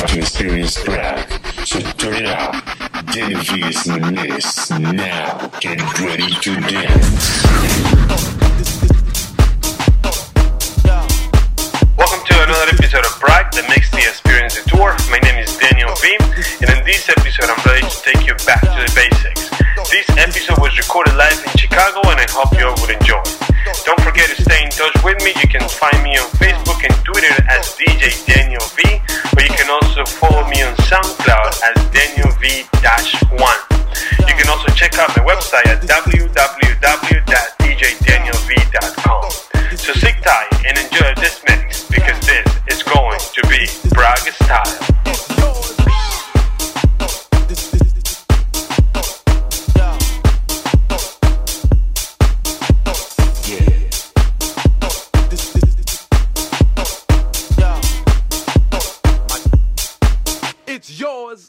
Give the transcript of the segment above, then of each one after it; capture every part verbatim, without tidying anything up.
about to experience Prague, so turn it up. Daniel V is in the mix. Now, get ready to dance. Welcome to another episode of Prague, the Makes the Experience the Tour. My name is Daniel V, and in this episode I'm ready to take you back to the basics. This episode was recorded live in Chicago, and I hope you all would enjoy. Don't forget to stay in touch with me. You can find me on Facebook and Twitter as D J Daniel V, or you can also follow me on SoundCloud as Daniel V one. You can also check out my website at w w w dot d j daniel v dot com. So sit tight and enjoy this mix, because this is going to be Prague style. It's yours.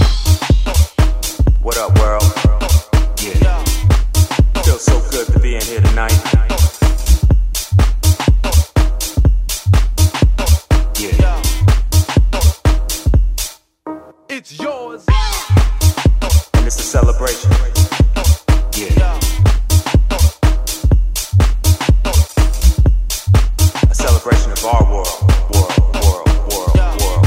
What up, world? Yeah. Feels so good to be in here tonight. Yeah. It's yours. And it's a celebration. Yeah. A celebration of our world. World, world, world, world.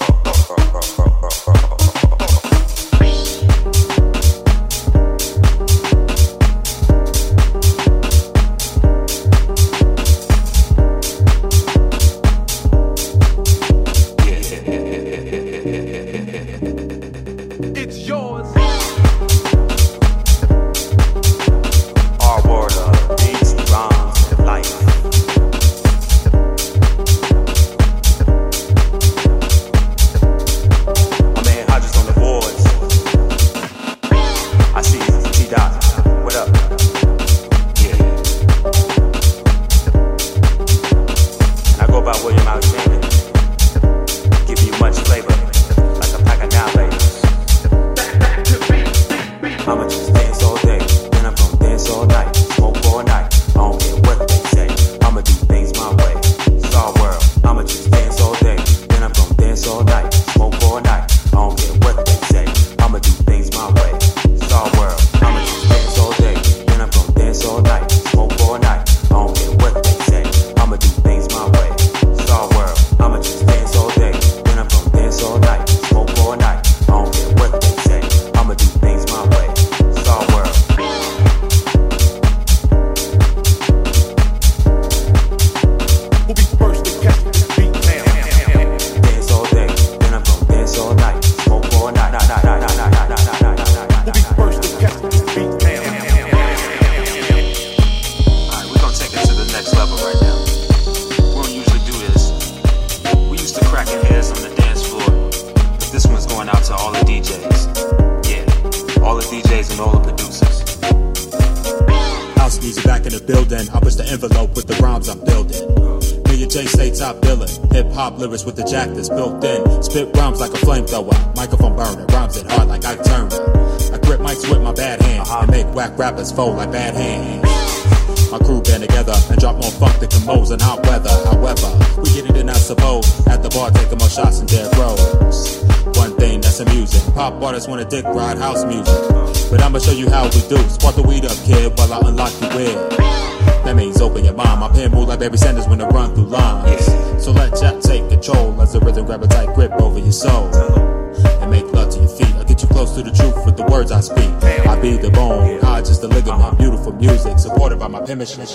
It's yours. Our world of beats and rhymes and life. My man Hodges on the boards. I see you, T-Dot. What up? Yeah. And I go by William Alexander. Give you much flavor, like a pack of nowadays. I'ma just dance all day, then I'm gonna dance all night. Smoke all night, I don't care what they say. I'ma do things my way, it's our world. I'ma just dance all day, then I'm gonna dance all night. Smoke all night, I don't care what they say. I'ma do things my way, it's our world. I'ma just dance all day, then I'm gonna dance all night. Smoke all night, I don't care what they say. I'ma do things my way, it's our world. I'ma just dance all day, then I'm gonna dance all night. Smoke all night, I don't care what they say. I'ma do things my way. It's our world. Who be first to catch this beat now? Dance all day, then I'm gonna dance all night. Smoke all night, night, night, night, night, night, night, night, night, night. Who be first to catch this beat now? Alright, we're gonna take it to the next level right now. We don't usually do this. We used to cracking heads on the dance floor, but this one's going out to all the D Js. Yeah, all the D Js and all the producers. House music back in the building. I push the envelope with the rhymes I'm building. Me and Jay stay top billing. Hip hop lyrics with the jack that's built in. Spit rhymes like a flamethrower. Microphone burning. Rhymes it hard like Ike Turner. I grip mics with my bad hand and make whack rappers fold like bad hands. My crew band together and drop more funk than commos in hot weather. However, we get it in, I suppose. At the bar, taking more shots in dead rows. One thing that's amusing. Pop artists wanna dick ride house music, but I'ma show you how we do. Spark the weed up, kid, while I unlock the weird. That means open your mind. My pen move like Barry Sanders when I run through lines. So let Jack take control as the rhythm grab a tight grip over your soul and make love to your feet. I'll get you close to the truth with the words I speak. I be the bone, I just the ligament. Beautiful music supported by my penmanship.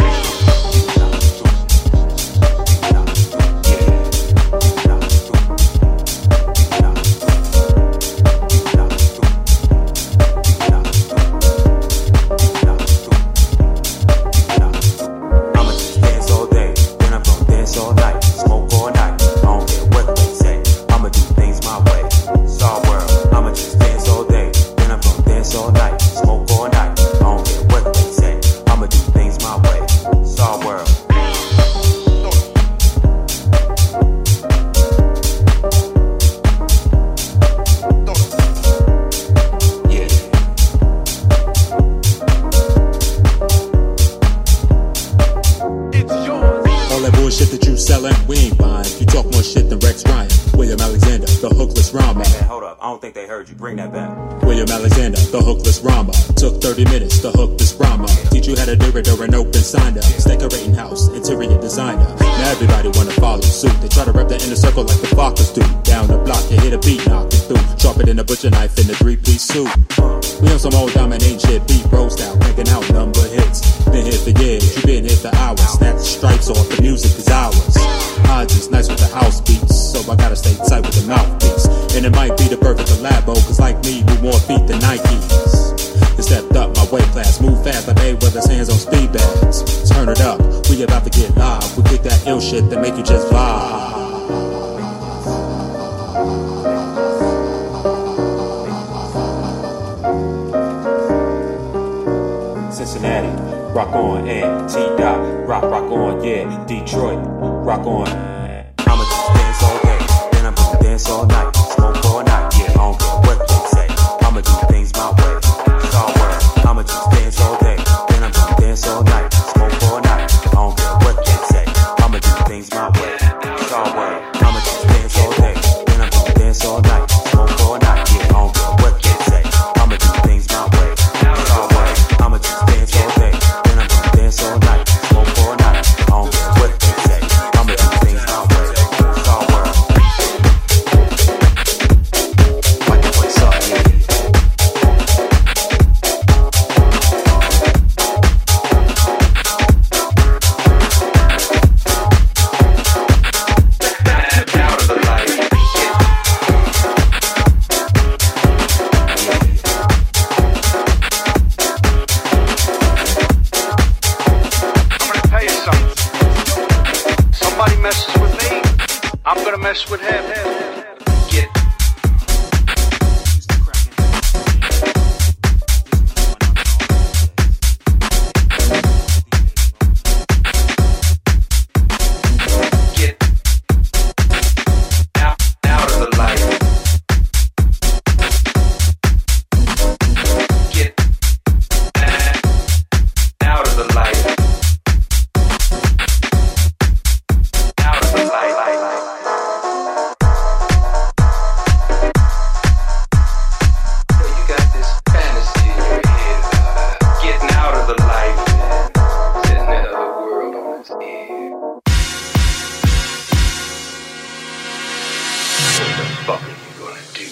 All night, smoke all night. I don't care what they say. I'ma do things my way. It's our world. I'ma just dance all day, then I'm gonna dance all night. Smoke all night. I don't care what they say. I'ma do things my way. It's our world. William Alexander, the hookless rhymer. Man, hold up, I don't think they heard you. Bring that back. William Alexander, the hookless rhymer. Took thirty minutes to hook this rhymer. Teach you how to do it or an open signer. Decorating house, interior designer. Now everybody wanna follow suit. They try to rep the inner circle like the Fockers do. Down the block, you hit a beat, knock it through. Sharper than a butcher knife in a three-piece suit. We on some old diamond ain't shit, beat bros style, cranking out number hits. Been here for years, you been here for hours. Snap the stripes off, the music is ours. I just nice with the house beats, so I gotta stay tight with the mouthpiece. And it might be the birth of the labo, cause like me, move more feet than Nikes. They stepped up my weight class, move fast like Mayweather's hands on speed bags. Turn it up, we about to get live. We kick that ill shit that make you just vibe. Cincinnati, rock on, and T-Dot, rock, rock on, yeah, Detroit, rock on. I'ma just dance all day, then I'm gonna dance all night, smoke all night, yeah, I don't care what they say, I'ma do things my way, it's all world. I'ma just dance all day, then I'm gonna dance all night, smoke all night, I don't care what they say, I'ma do things my way, it's all world. I'ma just dance all day, then I'm gonna dance all night, smoke all night, yeah, I don't care what they say, I'ma do things my way, it's all world. I'ma just dance all day, then I'm gonna dance all night, smoke all night, I don't care what they say, I'ma do things my way, it's all world. Light the place up, yeah. Out of the light. Somebody messes with me, I'm gonna mess with him. Get Get out, out of the light. Get out of the light. Out of the light. You got this fantasy in your head about getting out of the light and setting that other world on its head. What the fuck are you gonna do?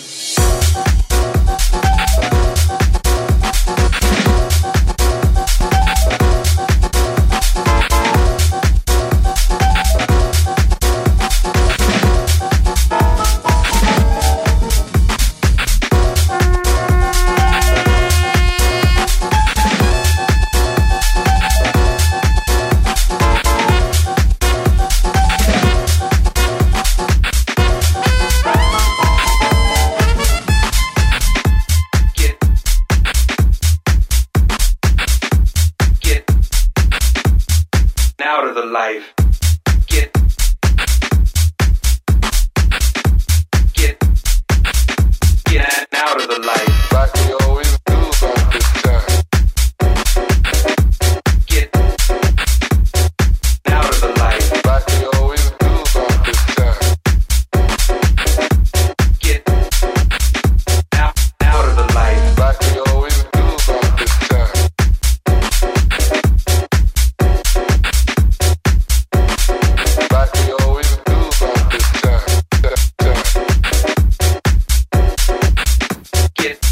Out of the life. Get Get Get out of the life. Like we always do about this time. Get out of the life. Like we always do about this time. Get out out of the life. Like we always do about this time. Like we always do about this time. Time, time. Get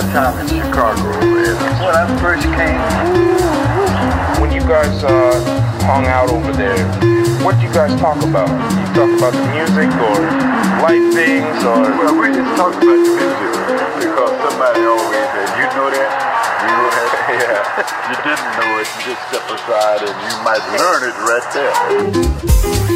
of time in Chicago. And when I first came, when you guys uh, hung out over there, what did you guys talk about? You talk about the music or life things or? Well, we just talked about the music because somebody always said, you know that? You know that? Yeah. You didn't know it, you just step aside and you might learn it right there.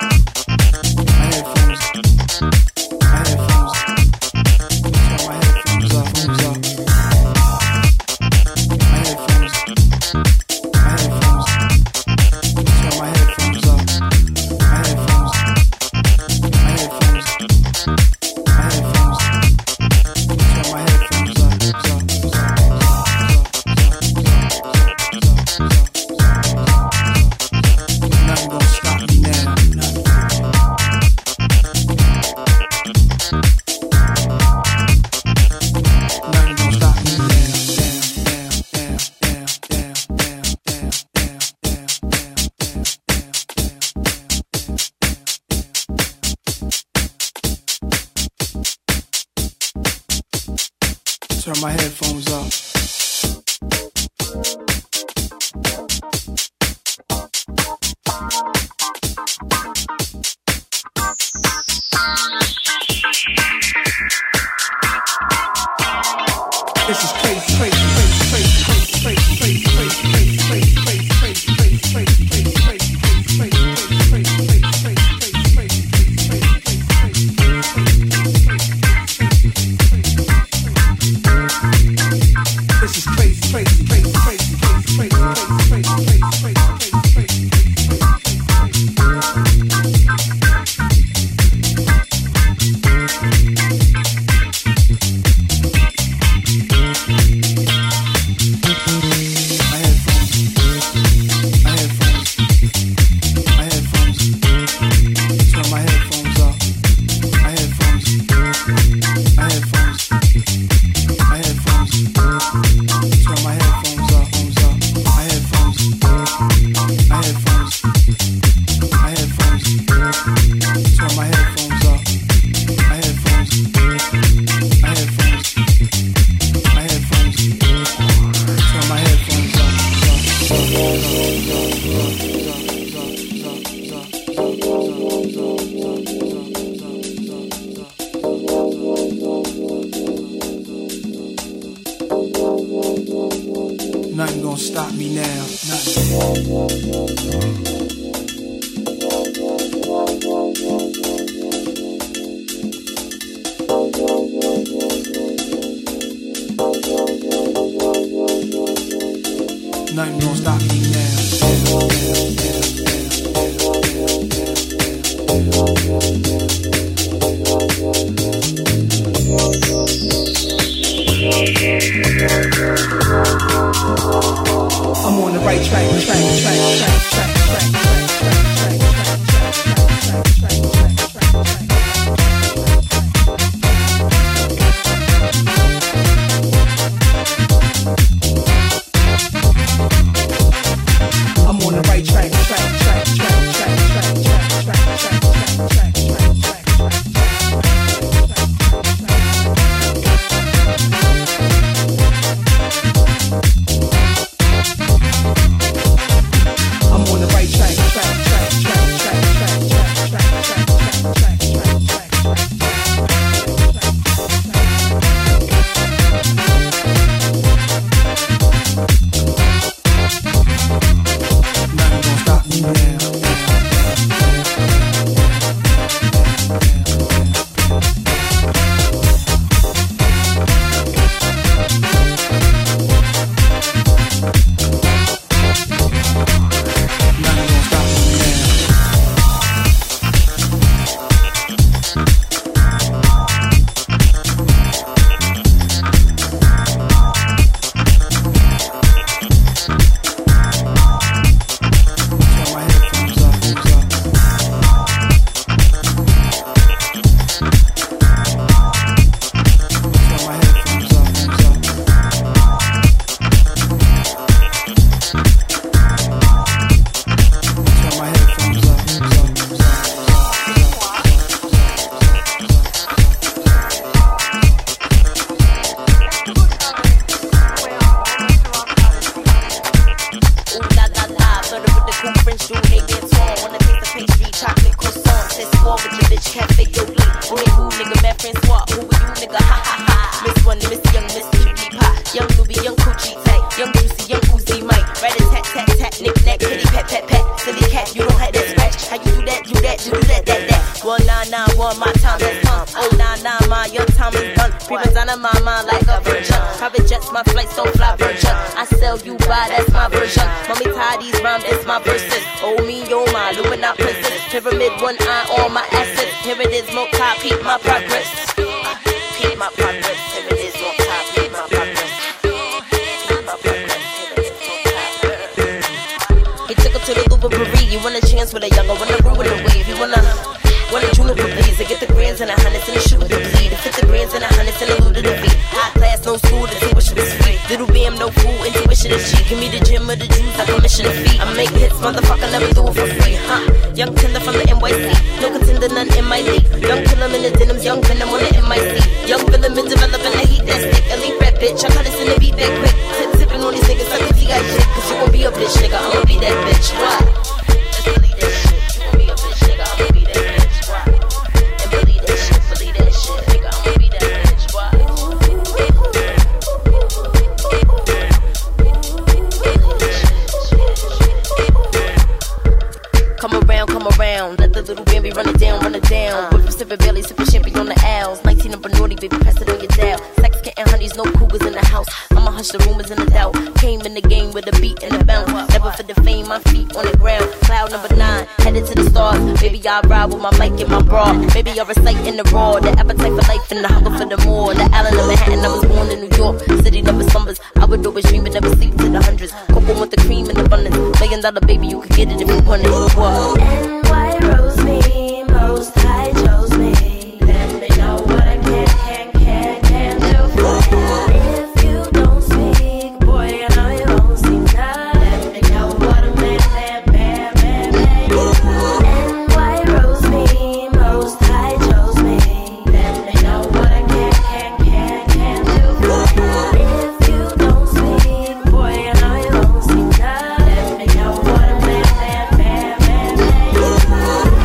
My headphones Turn my headphones up. This is crazy, crazy, crazy, crazy, crazy, crazy, crazy, crazy, crazy, crazy, crazy, crazy, crazy, crazy, crazy, This is crazy, crazy, crazy, crazy, crazy, crazy, crazy, crazy, crazy, crazy, nothing gonna stop me now. Nothing. Nothing gonna stop me now. I'm on the right track, track, track, track, track, track, track, track, track, track, I'm on the right track, track, track, track, track, track, track, track, track, track, track, track. Young Venom on the M I C. Young Venom is developing the heat that stick. Elite rap bitch. I cut us in the beat that quick. Tip tipping on these niggas like he got shit. Cause you gon' be a bitch, nigga. I'ma be that bitch. What? Just believe that shit. You gon' be a bitch, nigga. I'ma be that bitch. What? And believe that shit. Believe that shit, nigga. I'ma be that bitch. What? Come around, come around. Let the little Bambi run it down, run it down. Whip sipping belly, sipping champagne on the owls. nineteen number naughty, baby, pass it on your dial. Sex, getting honeys, no cougars in the house. I'ma hush the rumors and the doubt. Came in the game with a beat and a bounce. Never for the fame, my feet on the ground. Cloud number nine, headed to the stars. Baby, I ride with my mic and my bra. Baby, I recite in the raw. The appetite for life and the hunger for the more. The Allen of Manhattan, I was born in New York. City never slumbers. I would always dream but never sleep to the hundreds. Cocoa with the cream and abundance. Million dollar baby, you could get it if you want it. What? And why rose me? Most high chose me. Let me know what I can, can, can, can do for you. If you don't speak, boy, I know you won't see none. Let me know what a man, man, man, man, man. And why rose me? Most high chose me. Let me know what I can, can, can, can do for you. If you don't speak, boy, I know you won't see none. Let me know what a man, man, man, man, man.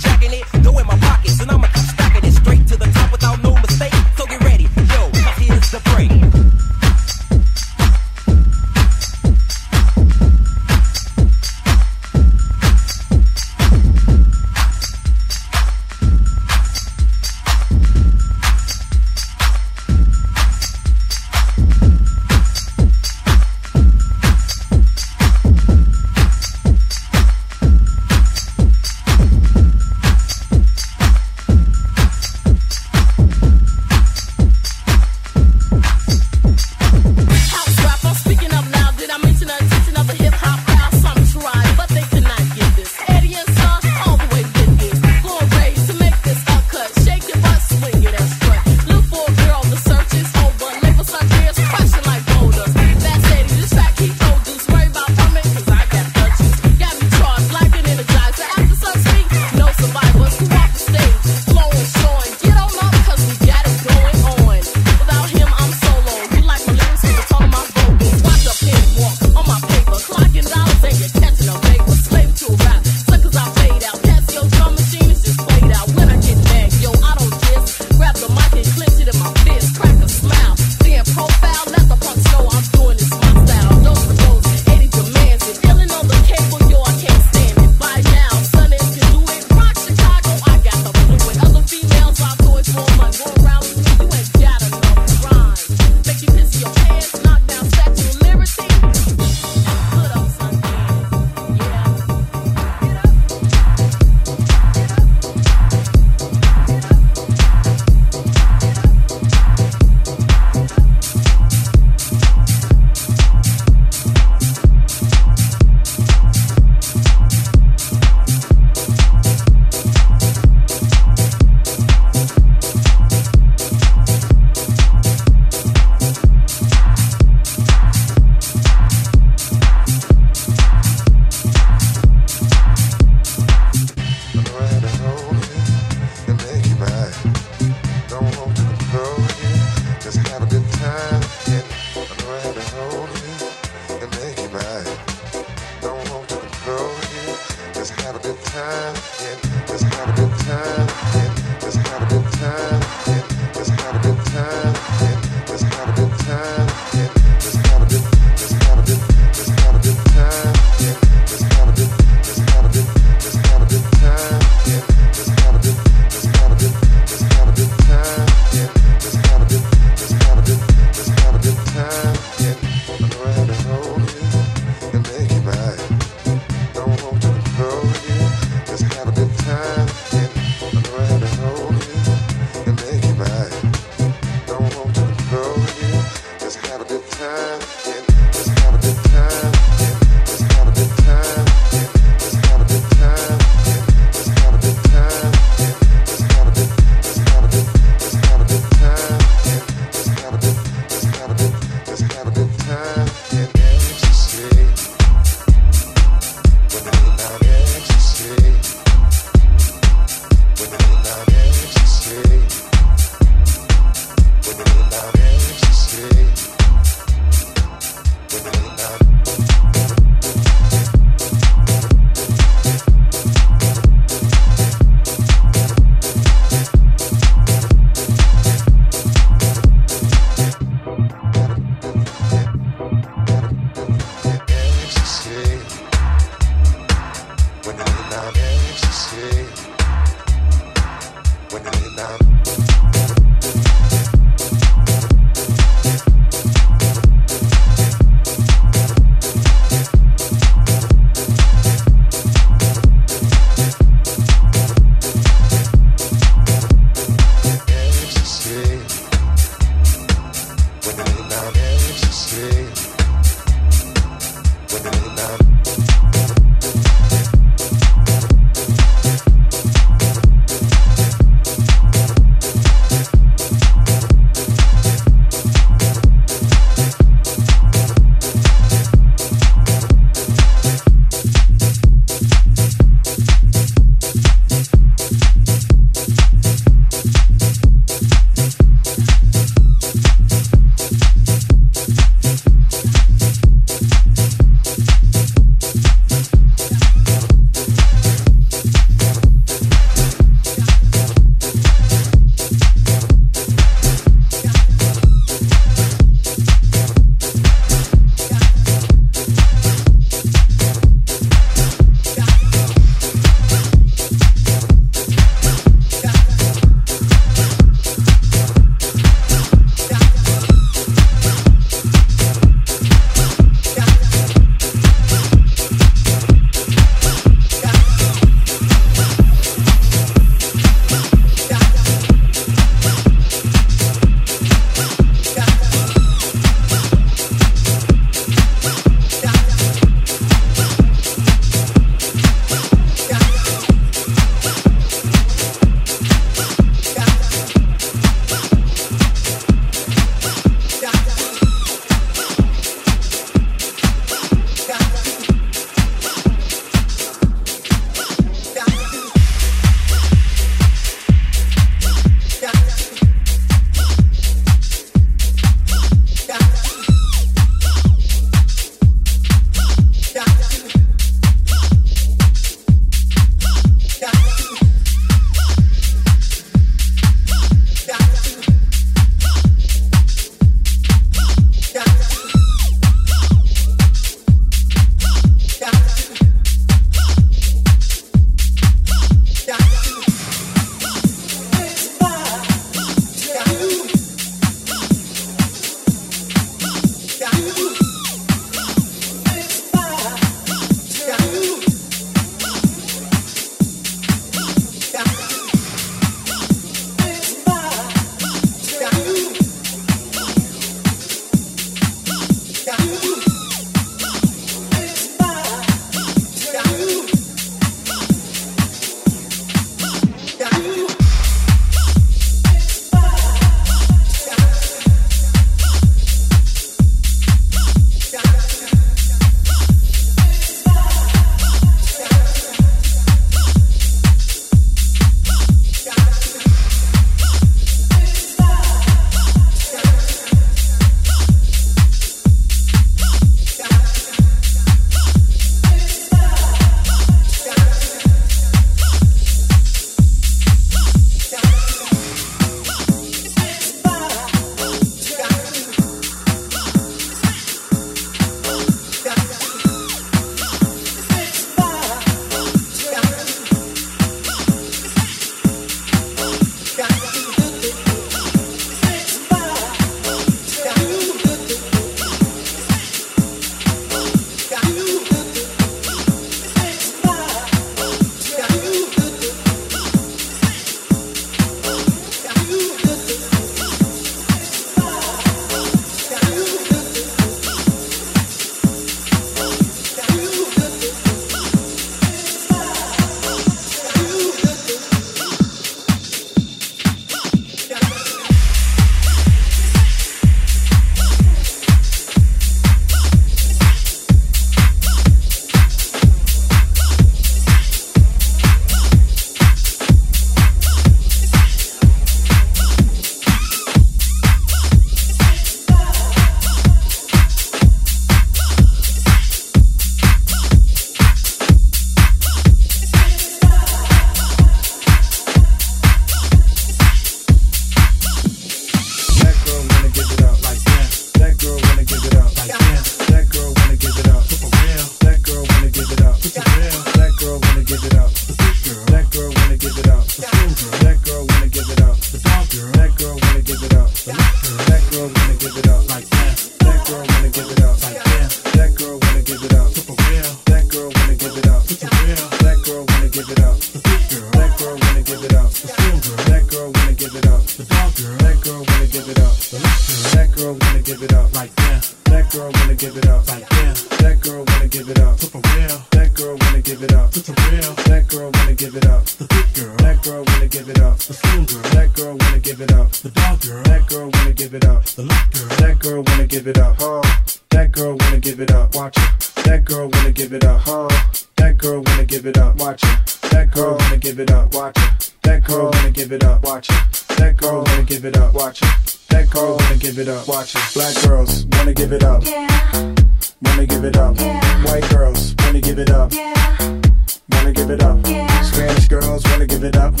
give it up. That girl wanna give it up. Like yeah, That girl wanna give it up. like yeah, That girl wanna give it up. to for real, That girl wanna give it up. to for real. That girl wanna give it up. The thick girl, That girl wanna give it up. the slim girl, That girl wanna give it up. the dog girl, That girl wanna give it up. the light girl, That girl wanna give it up. Huh? That girl wanna give it up. Watch it. That girl wanna give it up. Huh? That girl wanna give it up. Watch it. That girl wanna give it up. Watch it. That girl wanna give it up. Watch it. That girl wanna give it up. Watch it. That girl wanna give it up. Watch it. Black girls wanna give it up. Wanna give it up. White girls wanna give it up. Wanna give it up. Spanish girls wanna give it up.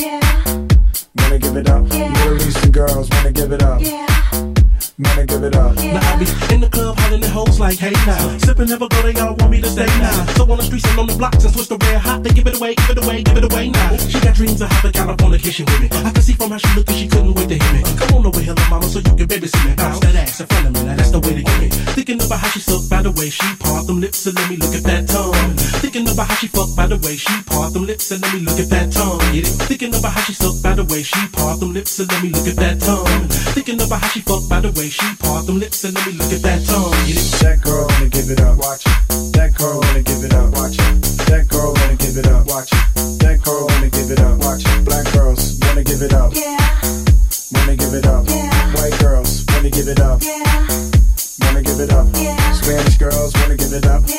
Wanna give it up. Middle Eastern girls wanna give it up. Wanna give it up. Now I be in the club hollering at hoes like, hey now. Sippin' never go, they all want me to stay now. So on the streets and on the blocks and switch the red hot, they give it away, give it away, give it away now. She got dreams of having California kitchen with me. I can see from how she looked that she couldn't wait to hit me. Come on over here, little mama, so you can babysit me. Bounce that ass in front of me, now that's the way to get me. Thinking about how she sucked by the way she part them lips and let me look at that tongue. Thinking about how she fucked by the way she part them lips and let me look at that tongue. Get it? Thinking about how she sucked by the way she part them lips and let me look at that tongue. Thinking about how she fucked by the way she part them lips and let me look at that tongue. Get it? That girl wanna give it up. Watch it. That girl wanna give it up. Watch it. That girl wanna give it up. Watch it. That girl wanna give it up. Watch it. Black girls wanna give it up. Wanna give it up. White girls wanna give it up. Wanna give it up. Spanish girls wanna give it up.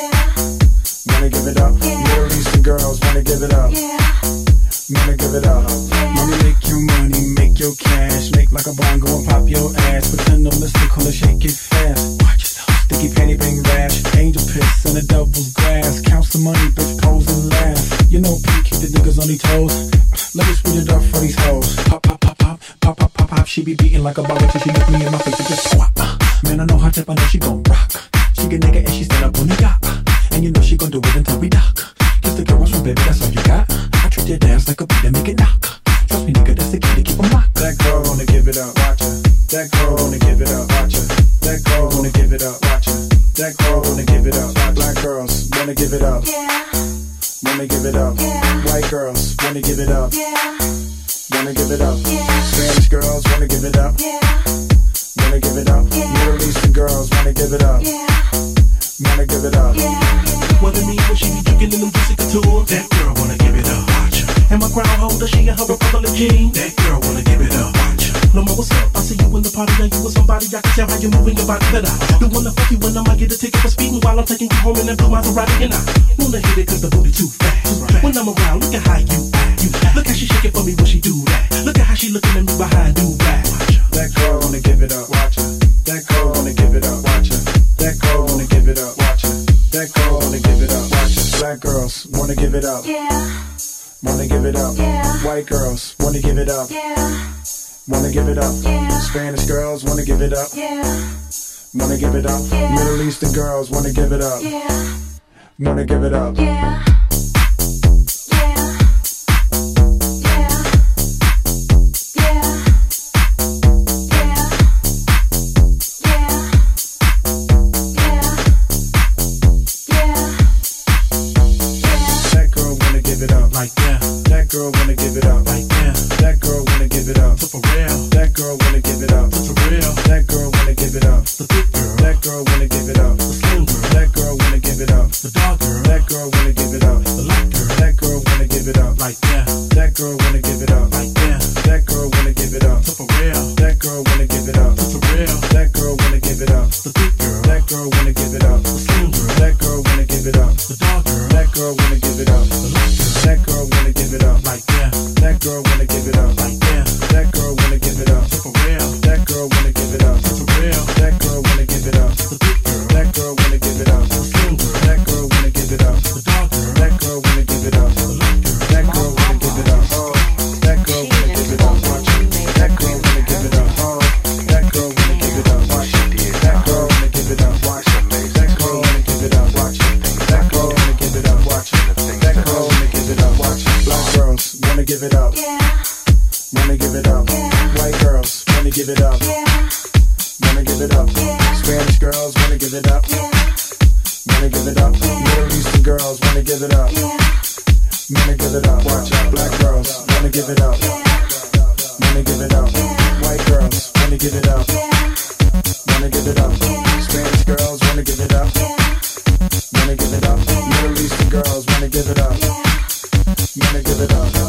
Wanna give it up. Middle Eastern girls wanna give it up. Wanna give it up. Money make your money, make your cash, make like a bongo and pop your ass. Pretend no mystical and shake it fast. Watch yourself. Sticky panty bring rash, angel piss and the devil's grass. Counts the money, bitch, pose and laugh. You know P keep the niggas on these toes. Let me speed it up for these hoes. Pop, pop, pop, pop, pop, pop, pop, pop. She be beating like a ball till she look me in my face and just swap. Man, I know her tip, I know she gon' rock. She get naked and she stand up on the yacht. And you know she gon' do it until we dock. Kiss the girl, from baby, that's all you got. I treat your dance like a beat and make it knock. Trust me, nigga, that's the key to keep 'em locked. That girl wanna give it up, watch her. That girl wanna give it up, watch her. That girl wanna give it up, watch her. That girl wanna give it up. Black girls wanna give it up. Wanna give it up. White girls wanna give it up. Wanna give it up. Spanish girls wanna give it up. Wanna give it up. Middle Eastern girls wanna give it up. Wanna give it up. What it mean when she be drinking in them juicy couture? That girl wanna give it up. Watch her. And my crown holder, she and her Republic jean. That girl wanna give it up. Watch her. No more, what's up? I see you in the party, now you with somebody. I can tell how you moving your body. That I don't wanna fuck you when I might get a ticket for speeding while I'm taking you home in that blue Maserati. And I wanna hit it cause the booty too fast. When I'm around, look at how you act. You act. Look how she shake it for me when she do that. Look at how she looking at me behind do that. That girl wanna give it up. Watch her. That girl wanna give it up. Watch her. That girl wanna give it up. Watch her. That girl wanna give it up. Watch her. Black girls wanna give it up. Wanna give it up. White girls wanna give it up. Wanna give it up. Spanish girls wanna give it up. Wanna give it up. Middle Eastern girls wanna give it up. Wanna give it up. Like yeah, that girl wanna give it up. Like yeah, that girl wanna give it up. To for real, that girl wanna give it up. To for real, that girl wanna give it up. The thick girl, that girl wanna give it up. The slim girl, that girl wanna give it up. The dog girl, that girl wanna give it up. The light girl, that girl wanna give it up. Like yeah, that girl wanna give it up. Like yeah, that girl wanna give it up. To for real, that girl wanna give it up. To for real, that girl wanna give it up. The thick girl, that girl wanna give it up. The slim girl, that girl wanna give it up. The dog girl, that girl wanna give it up. The light girl, that girl wanna give it up. Like yeah, that girl wanna give it up. Like yeah, that girl wanna give it up. To for real, that girl wanna give it up. To for real, that girl wanna give it up. The thick girl, that girl wanna give it up. The slim girl, that girl wanna give it up. The dog girl, that girl wanna give it up. The light girl, that girl wanna give it up. That girl wanna give it up. Watch it. That girl wanna give it up. That girl wanna give it up. Watch it. That girl wanna give it up. Watch it. That girl wanna give it up. Watch it. That girl wanna give it up. Watch it. That girl wanna give it up. Watch it. Black girls wanna give it up. Wanna give it up. White girls wanna give it up. Wanna give it up. Spanish girls wanna give it up. Wanna give it up. Middle Eastern girls wanna give it up. Wanna give it up. Watch out. Black girls wanna give it up. Wanna give it up. White girls wanna give it up. Wanna give it up. Spanish girls wanna give it up. Wanna give it up. Middle Eastern girls wanna give it up. Wanna give it up.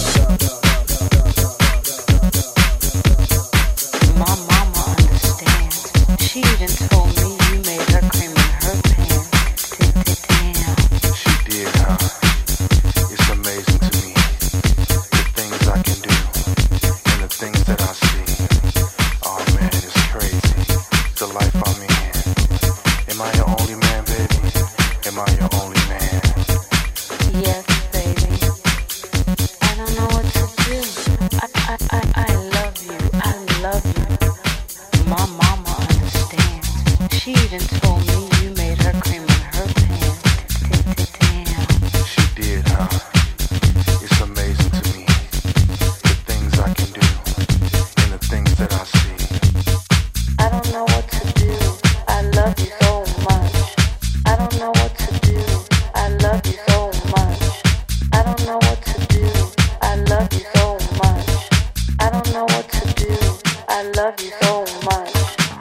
My mama understands. She even told me you made her cream in her pants. Damn. She did, huh? It's amazing to me the things I can do and the things that I see. Oh man, it's crazy. The life I'm in. Am I your only man, baby? Am I your only man? Yes, baby. I don't know what to do. I, I, I, I love you. I love you. My mama understands. She even told me you made her cream in her pants. Damn. She did, huh? It's amazing to me the things I can do and the things that I see. I don't know what to do. I love you so much. I don't know what to do. I love you so much. I don't know what to do. I love you so much. I don't know what to do. I love you so much.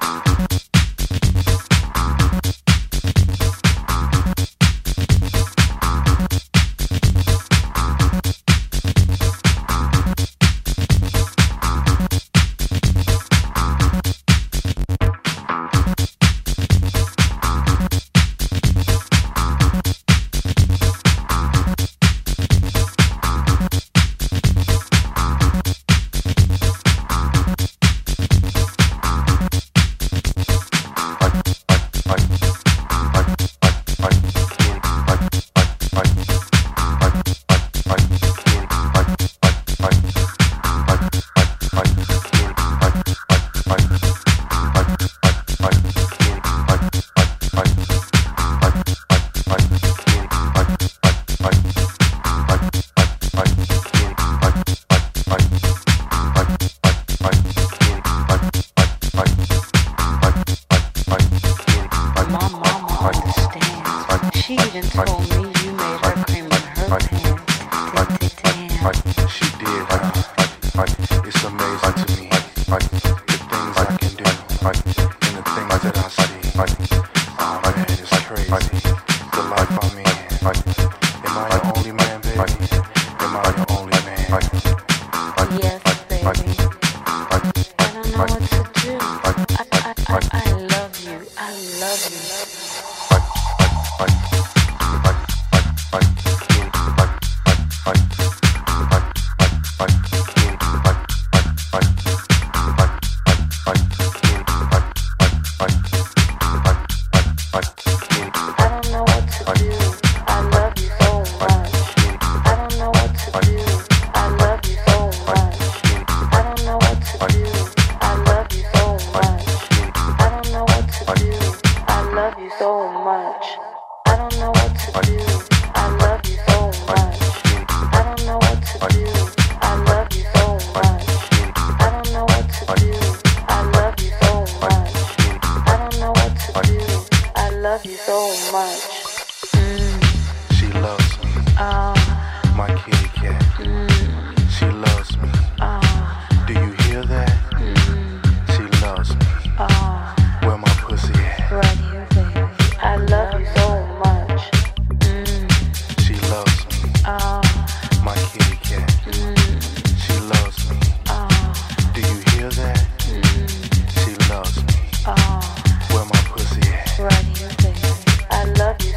My mama understands. She even told me you made her cream in her pants. Damn. She did, huh? It's amazing to me the things I can do and the things that I see. Oh man, it's crazy. The life I'm in. Am I your only man, baby? Am I your only man? Yes, baby. I don't know what to do. I, I, I, I love you. I love you. I don't know what to do. I love you so much. I don't know what to do. I love you so much. I don't know what to do. I love you so much. I don't know what to do. I love you so much. I don't know what to do. I love you so much. I don't know what to do. I love you so much. I don't know what to do. I love you so much. I don't know what to do. I love you so much. Mm. She loves me. Oh. My kitty cat. Mm. She loves me. Oh. Do you hear that? Mm. She loves me. Oh. Where my pussy at? Right here, baby. I love you so much. Mm. She loves me. Oh. My kitty cat. Mm. She loves me. Oh. Do you hear that? Mm. She loves me. Oh. Where my pussy at? Right here, baby. I love you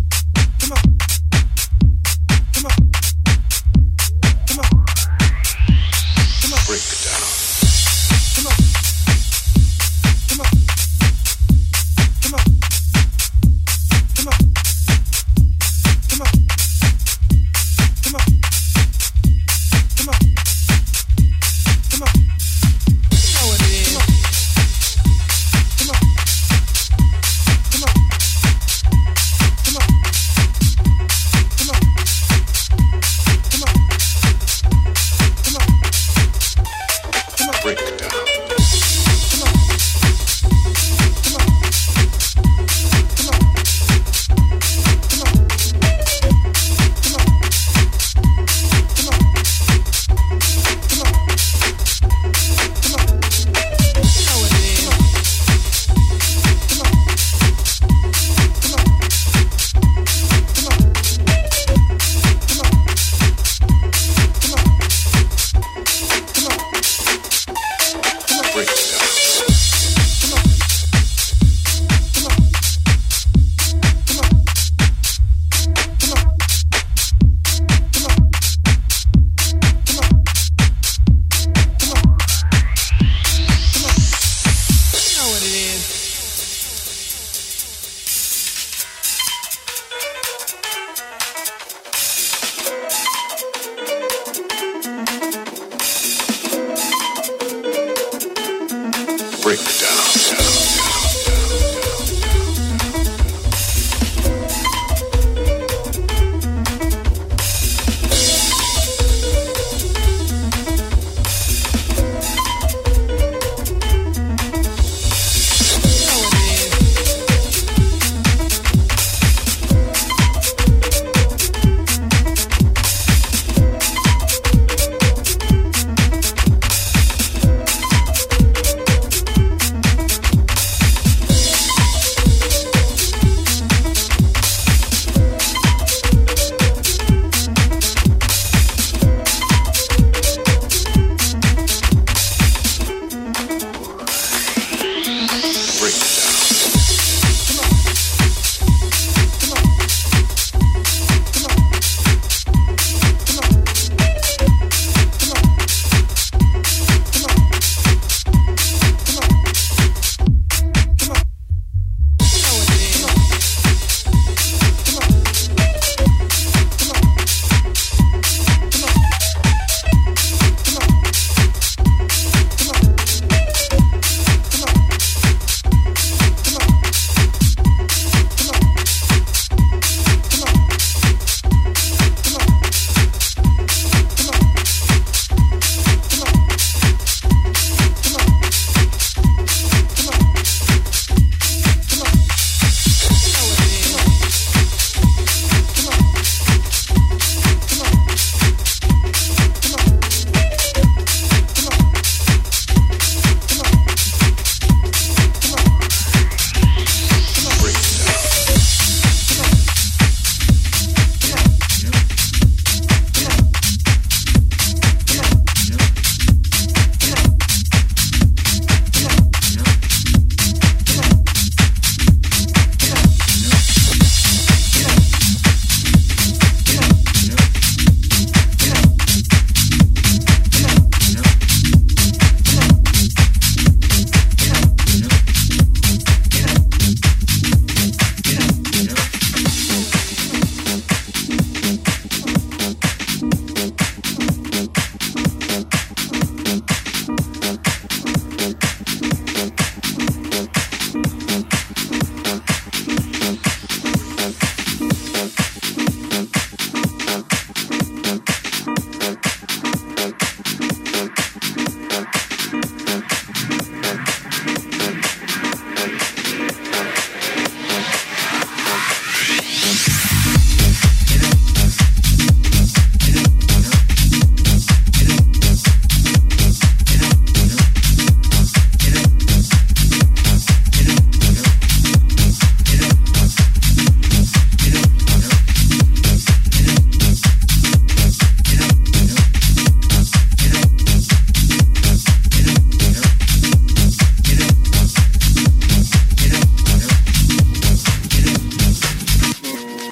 Break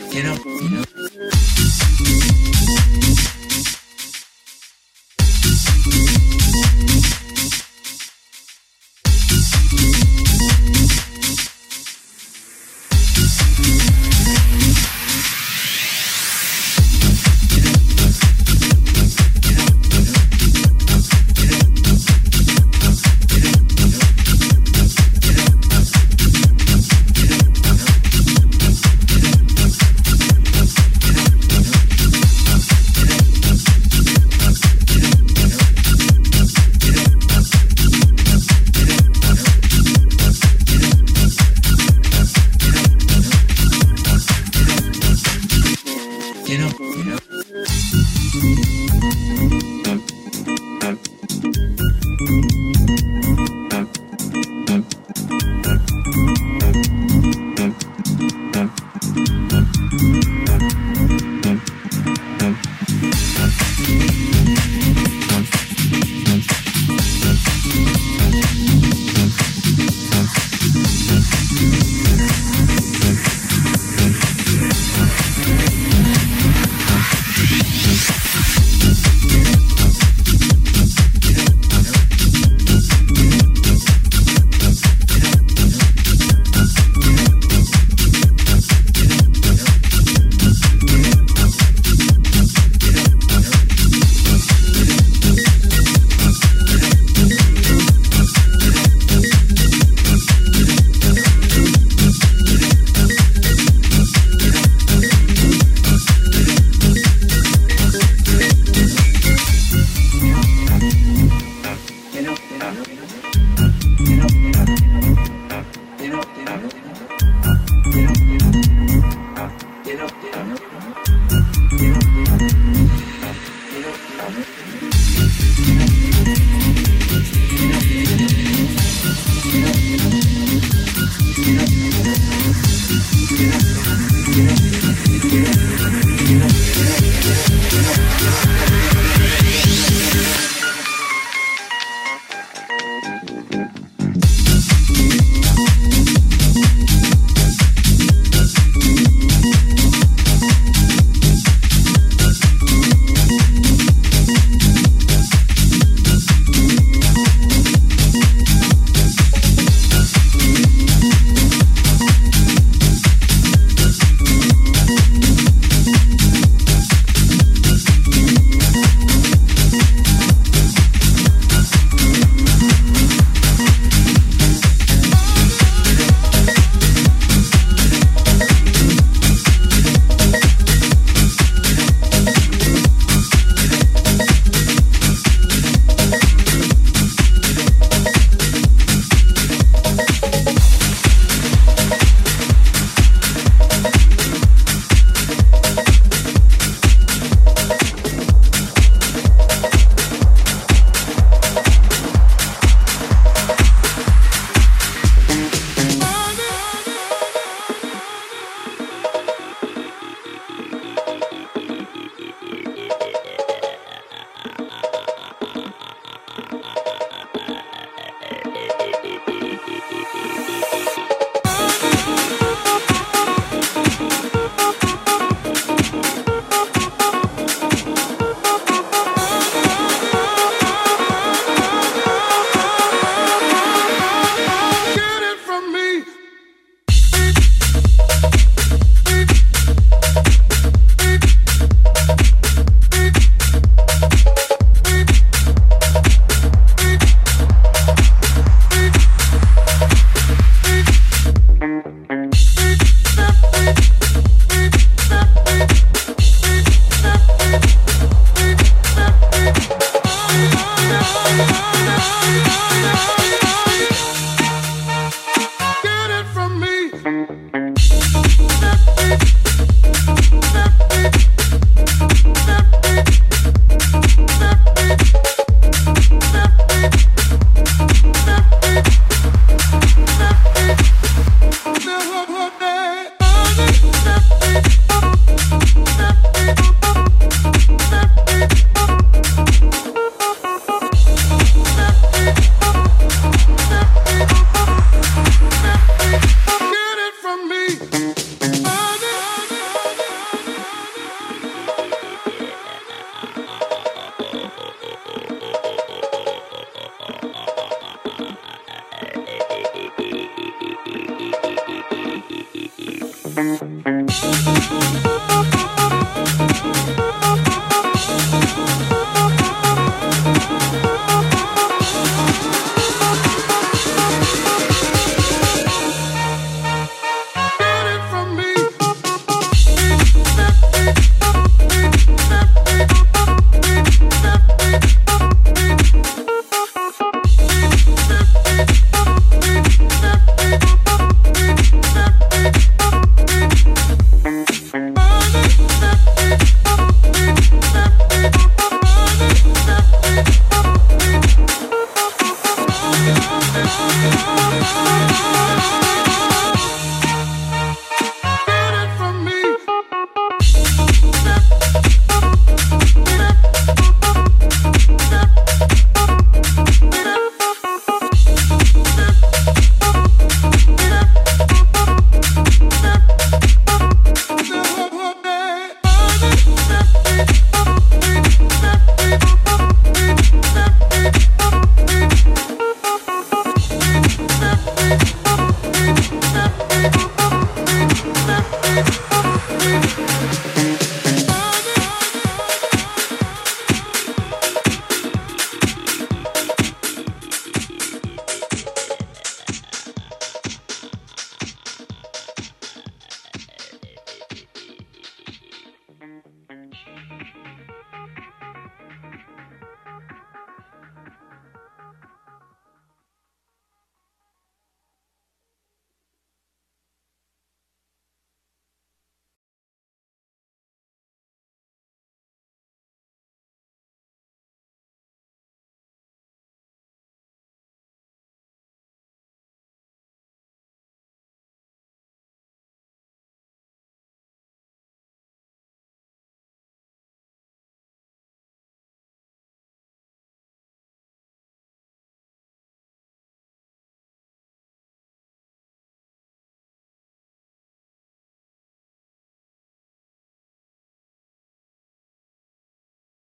Get up, get up. Thank